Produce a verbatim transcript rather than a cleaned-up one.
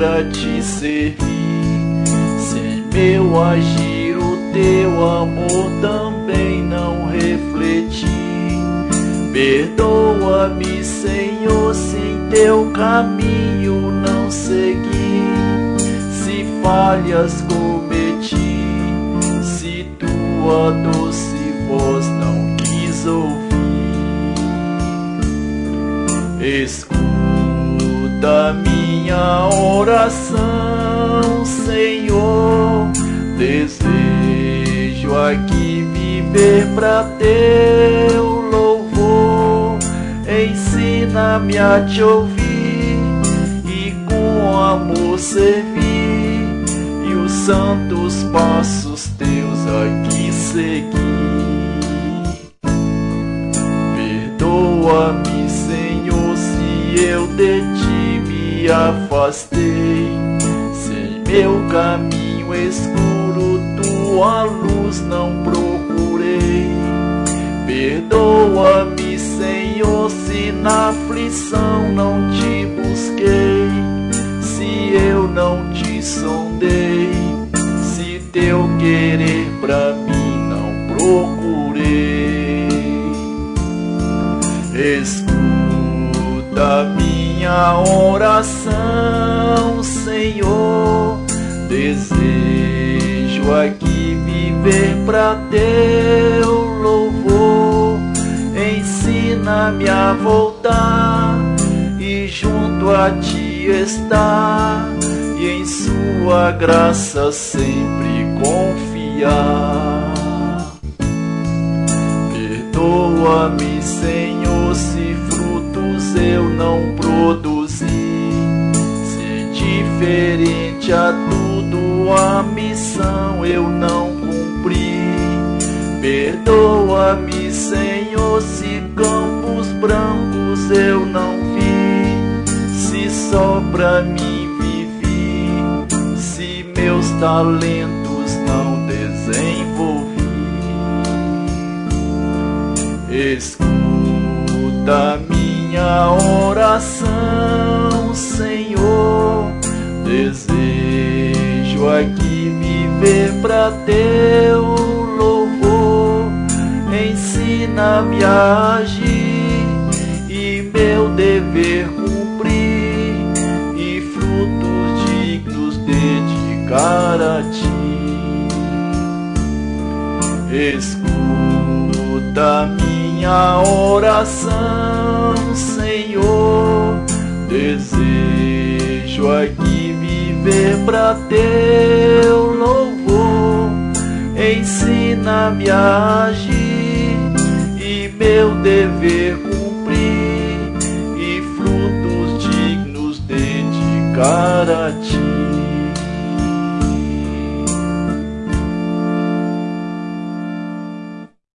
pra te servir. Sem meu agir o teu amor também não refleti. Perdoa-me, Senhor, se em teu caminho não segui, se falhas cometi, se tua doce voz não quis ouvir. Escuta minha oração, Senhor. Desejo aqui viver pra teu louvor. Ensina-me a te ouvir e com amor servir, e os santos passos teus aqui seguir. Perdoa-me, Senhor, se eu de ti me afastei. Sem meu caminho escuro tua luz não procurei. Perdoa-me, Senhor, se na aflição não te busquei, se eu não te sondei, se teu querer pra mim não procurei. Escuta minha oração, Senhor. Desejo aqui viver pra teu louvor. Ensina-me a voltar e junto a ti estar, e em sua graça sempre confiar. Perdoa-me, Senhor, se frutos eu não produzi, se diferente a tudo a missão eu não cumpri. Perdoa-me, Senhor, se campos brancos eu não vi, se só pra mim vivi, se meus talentos não desenvolvi. Escuta minha oração, Senhor. Desejo aqui viver pra teu louvor. Ensina-me a agir e meu dever cumprir, e frutos dignos dedicar a ti. Escuta minha oração, Senhor. Desejo aqui viver pra teu louvor. Ensina-me a agir e meu dever cumprir, e frutos dignos dedicar a ti.